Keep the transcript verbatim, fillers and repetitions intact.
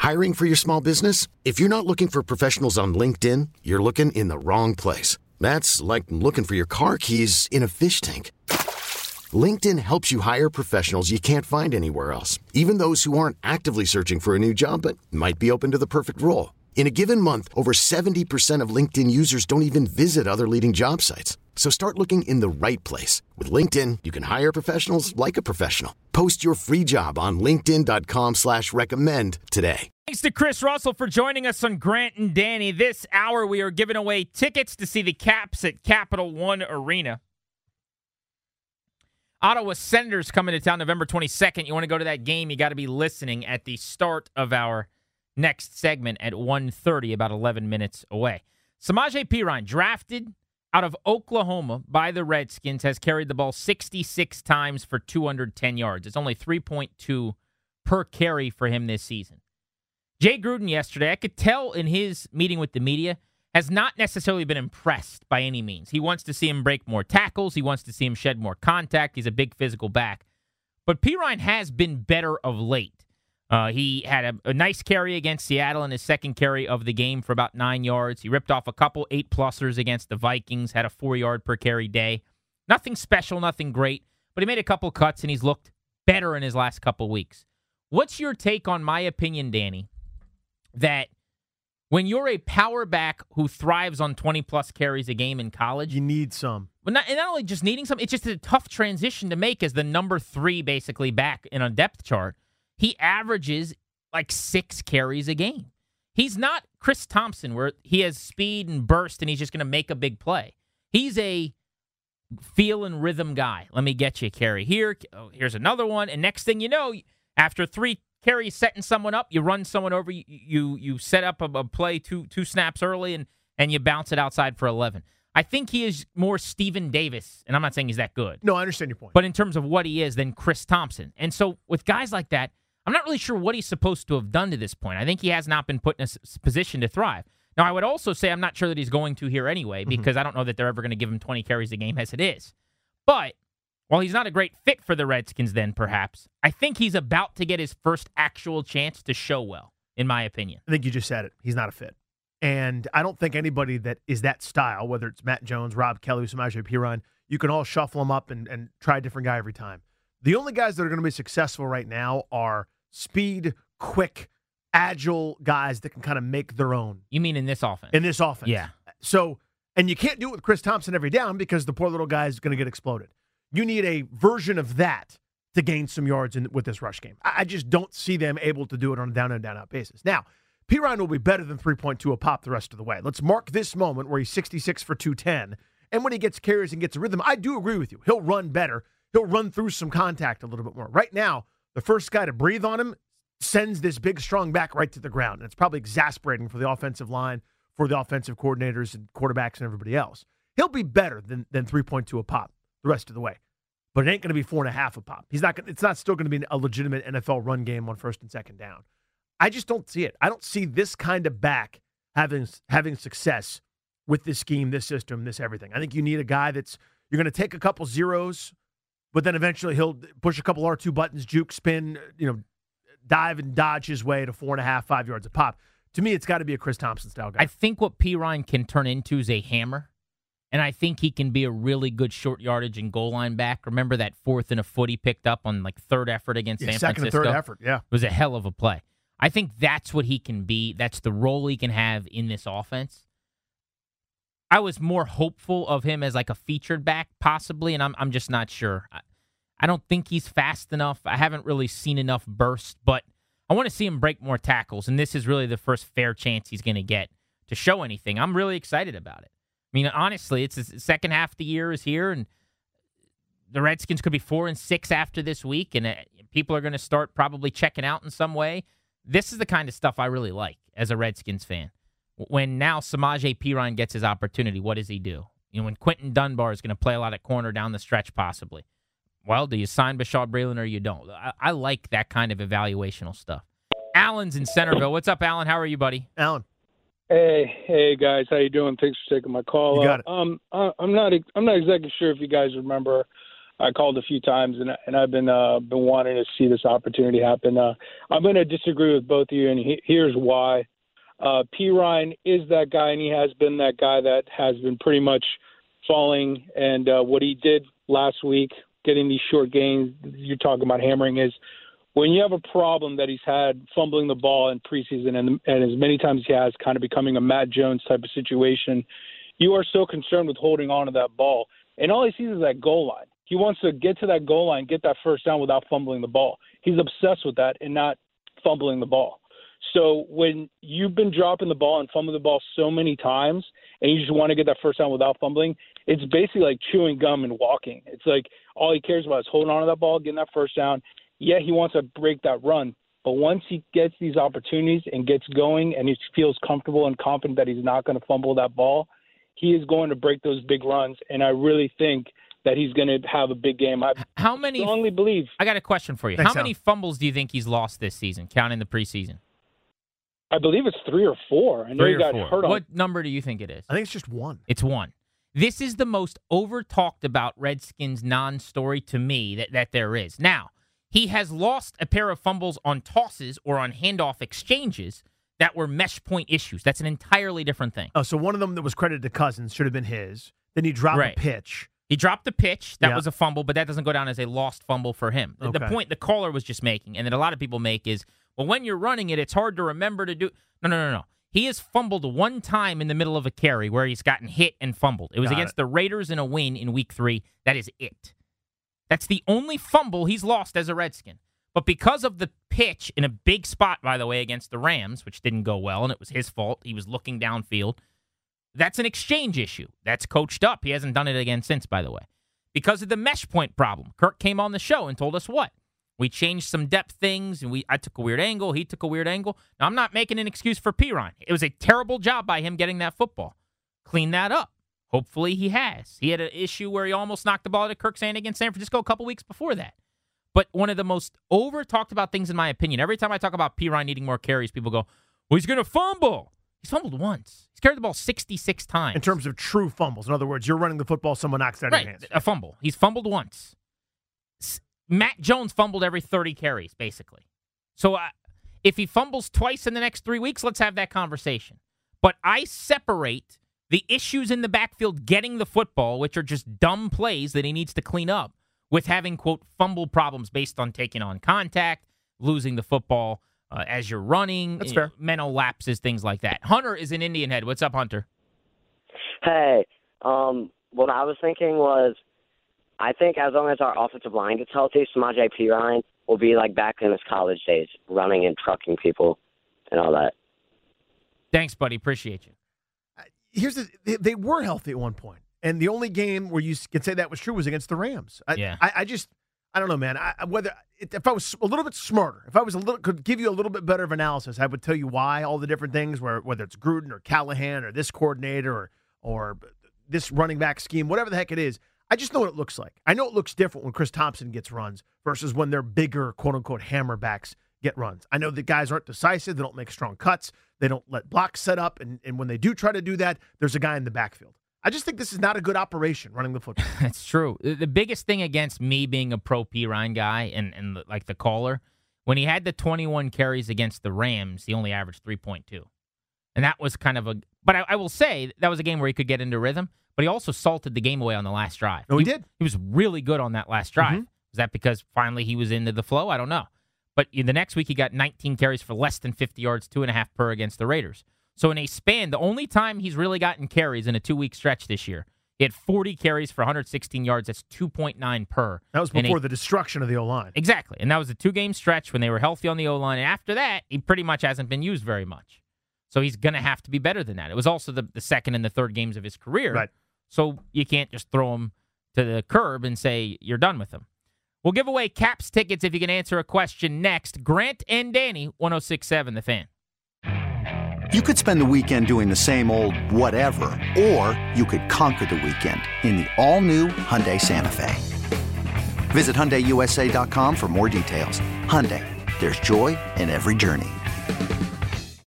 Hiring for your small business? If you're not looking for professionals on LinkedIn, you're looking in the wrong place. That's like looking for your car keys in a fish tank. LinkedIn helps you hire professionals you can't find anywhere else, even those who aren't actively searching for a new job but might be open to the perfect role. In a given month, over seventy percent of LinkedIn users don't even visit other leading job sites. So start looking in the right place. With LinkedIn, you can hire professionals like a professional. Post your free job on linkedin.com slash recommend today. Thanks to Chris Russell for joining us on Grant and Danny. This hour, we are giving away tickets to see the Caps at Capital One Arena. Ottawa Senators coming to town November twenty-second. You want to go to that game, you got to be listening at the start of our next segment at one thirty, about eleven minutes away. Samaje Perine, drafted out of Oklahoma by the Redskins, has carried the ball sixty-six times for two hundred ten yards. It's only three point two per carry for him this season. Jay Gruden yesterday, I could tell in his meeting with the media, has not necessarily been impressed by any means. He wants to see him break more tackles. He wants to see him shed more contact. He's a big physical back. But Perine has been better of late. Uh, he had a, a nice carry against Seattle in his second carry of the game for about nine yards. He ripped off a couple eight-plussers against the Vikings, had a four-yard per carry day. Nothing special, nothing great, but he made a couple cuts, and he's looked better in his last couple weeks. What's your take on my opinion, Danny, that when you're a power back who thrives on twenty-plus carries a game in college, you need some. But not, and not only just needing some, it's just a tough transition to make as the number three basically back in a depth chart. He averages like six carries a game. He's not Chris Thompson where he has speed and burst and he's just going to make a big play. He's a feel and rhythm guy. Let me get you a carry here. Oh, here's another one. And next thing you know, after three carries setting someone up, you run someone over, you you, you set up a, a play two two snaps early, and, and you bounce it outside for eleven. I think he is more Steven Davis, and I'm not saying he's that good. No, I understand your point. But in terms of what he is, than Chris Thompson. And so with guys like that, I'm not really sure what he's supposed to have done to this point. I think he has not been put in a position to thrive. Now, I would also say I'm not sure that he's going to here anyway, because mm-hmm. I don't know that they're ever going to give him twenty carries a game as it is. But while he's not a great fit for the Redskins then, perhaps, I think he's about to get his first actual chance to show well, in my opinion. I think you just said it. He's not a fit. And I don't think anybody that is that style, whether it's Matt Jones, Rob Kelly, Samaje Perine, you can all shuffle them up and, and try a different guy every time. The only guys that are going to be successful right now are speed, quick, agile guys that can kind of make their own. You mean in this offense? In this offense. Yeah. So, and you can't do it with Chris Thompson every down because the poor little guy is going to get exploded. You need a version of that to gain some yards in, with this rush game. I, I just don't see them able to do it on a down and down out basis. Now, Perine will be better than three point two a pop the rest of the way. Let's mark this moment where he's sixty-six for two ten. And when he gets carries and gets a rhythm, I do agree with you. He'll run better. He'll run through some contact a little bit more. Right now, the first guy to breathe on him sends this big, strong back right to the ground. And it's probably exasperating for the offensive line, for the offensive coordinators and quarterbacks and everybody else. He'll be better than, than three point two a pop the rest of the way. But it ain't going to be four and a half a pop. He's not. It's not still going to be a legitimate N F L run game on first and second down. I just don't see it. I don't see this kind of back having having success with this scheme, this system, this everything. I think you need a guy that's you're going to take a couple zeros, but then eventually he'll push a couple R two buttons, juke, spin, you know, dive and dodge his way to four and a half, five yards a pop. To me, it's got to be a Chris Thompson style guy. I think what Perine can turn into is a hammer. And I think he can be a really good short yardage and goal line back. Remember that fourth and a foot he picked up on like third effort against yeah, San second Francisco? Second and third effort, yeah. It was a hell of a play. I think that's what he can be. That's the role he can have in this offense. I was more hopeful of him as like a featured back, possibly, and I'm I'm just not sure. I, I don't think he's fast enough. I haven't really seen enough burst, but I want to see him break more tackles, and this is really the first fair chance he's going to get to show anything. I'm really excited about it. I mean, honestly, it's the second half of the year is here, and the Redskins could be four and six after this week, and uh, people are going to start probably checking out in some way. This is the kind of stuff I really like as a Redskins fan. When now Samaje Perine gets his opportunity, what does he do? You know, when Quentin Dunbar is going to play a lot at corner down the stretch, possibly. Well, do you sign Bashaud Breeland or you don't? I, I like that kind of evaluational stuff. Alan's in Centerville. What's up, Alan? How are you, buddy? Alan. Hey, hey guys, how you doing? Thanks for taking my call. You got it. Uh, um, I, I'm not, I'm not exactly sure if you guys remember I called a few times, and and I've been uh, been wanting to see this opportunity happen. Uh, I'm going to disagree with both of you, and he, here's why. Uh, Perine is that guy, and he has been that guy that has been pretty much falling. And uh, what he did last week, getting these short gains, you're talking about hammering, is when you have a problem that he's had fumbling the ball in preseason, and, and as many times he has, kind of becoming a Matt Jones type of situation, you are so concerned with holding on to that ball. And all he sees is that goal line. He wants to get to that goal line, get that first down without fumbling the ball. He's obsessed with that and not fumbling the ball. So when you've been dropping the ball and fumbling the ball so many times and you just want to get that first down without fumbling, it's basically like chewing gum and walking. It's like all he cares about is holding on to that ball, getting that first down. Yeah, he wants to break that run. But once he gets these opportunities and gets going and he feels comfortable and confident that he's not going to fumble that ball, he is going to break those big runs. And I really think that he's going to have a big game. I How many, strongly believe. I got a question for you. Thanks, How many Al. fumbles do you think he's lost this season, counting the preseason? I believe it's three or four. I know Three he or got four. hurt on. What number do you think it is? I think it's just one. It's one. This is the most over-talked about Redskins non-story to me that, that there is. Now, he has lost a pair of fumbles on tosses or on handoff exchanges that were mesh point issues. That's an entirely different thing. Oh, so one of them that was credited to Cousins should have been his. Then he dropped Right. a pitch. He dropped the pitch. That Yeah. was a fumble, but that doesn't go down as a lost fumble for him. The- The Okay. point the caller was just making, and that a lot of people make, is, well, when you're running it, it's hard to remember to do. No, no, no, no. He has fumbled one time in the middle of a carry where he's gotten hit and fumbled. It was Got against it. the Raiders in a win in week three. That is it. That's the only fumble he's lost as a Redskin. But because of the pitch in a big spot, by the way, against the Rams, which didn't go well, and it was his fault, he was looking downfield, that's an exchange issue. That's coached up. He hasn't done it again since, by the way. Because of the mesh point problem, Kirk came on the show and told us what? We changed some depth things, and we I took a weird angle. He took a weird angle. Now, I'm not making an excuse for Perine. It was a terrible job by him getting that football. Clean that up. Hopefully he has. He had an issue where he almost knocked the ball out of Kirk's hand against San Francisco a couple weeks before that. But one of the most over-talked about things, in my opinion, every time I talk about Perine needing more carries, people go, well, he's going to fumble. He's fumbled once. He's carried the ball sixty-six times. In terms of true fumbles. In other words, you're running the football, someone knocks it out of your Right, hands. a fumble. He's fumbled once. S- Matt Jones fumbled every thirty carries, basically. So uh, if he fumbles twice in the next three weeks, let's have that conversation. But I separate the issues in the backfield getting the football, which are just dumb plays that he needs to clean up, with having, quote, fumble problems based on taking on contact, losing the football uh, as you're running, That's you fair. know, mental lapses, things like that. Hunter is in Indian Head. What's up, Hunter? Hey, um, what I was thinking was, I think as long as our offensive line gets healthy, Samaje Perine will be like back in his college days, running and trucking people and all that. Thanks, buddy. Appreciate you. Here's the, they, they were healthy at one point, and the only game where you can say that was true was against the Rams. I, Yeah. I, I just, I don't know, man. I, whether if I was a little bit smarter, if I was a little, could give you a little bit better of analysis, I would tell you why all the different things, where whether it's Gruden or Callahan or this coordinator or or this running back scheme, whatever the heck it is. I just know what it looks like. I know it looks different when Chris Thompson gets runs versus when their bigger, quote-unquote, hammerbacks get runs. I know the guys aren't decisive. They don't make strong cuts. They don't let blocks set up. And, and when they do try to do that, there's a guy in the backfield. I just think this is not a good operation, running the football. That's true. The the biggest thing against me being a pro Perine guy and, and the, like the caller, when he had the twenty-one carries against the Rams, he only averaged three point two. And that was kind of a – but I, I will say that was a game where he could get into rhythm, but he also salted the game away on the last drive. Oh, he did? He was really good on that last drive. Mhm. Was that because finally he was into the flow? I don't know. But in the next week, he got nineteen carries for less than fifty yards, two and a half per against the Raiders. So in a span, the only time he's really gotten carries in a two-week stretch this year, he had forty carries for one hundred sixteen yards. That's two point nine per. That was in before a- the destruction of the O-line. Exactly. And that was a two-game stretch when they were healthy on the O-line. And after that, he pretty much hasn't been used very much. So he's going to have to be better than that. It was also the, the second and the third games of his career. Right. So you can't just throw him to the curb and say you're done with him. We'll give away Caps tickets if you can answer a question next. Grant and Danny, one oh six point seven The Fan. You could spend the weekend doing the same old whatever, or you could conquer the weekend in the all-new Hyundai Santa Fe. Visit Hyundai U S A dot com for more details. Hyundai, there's joy in every journey.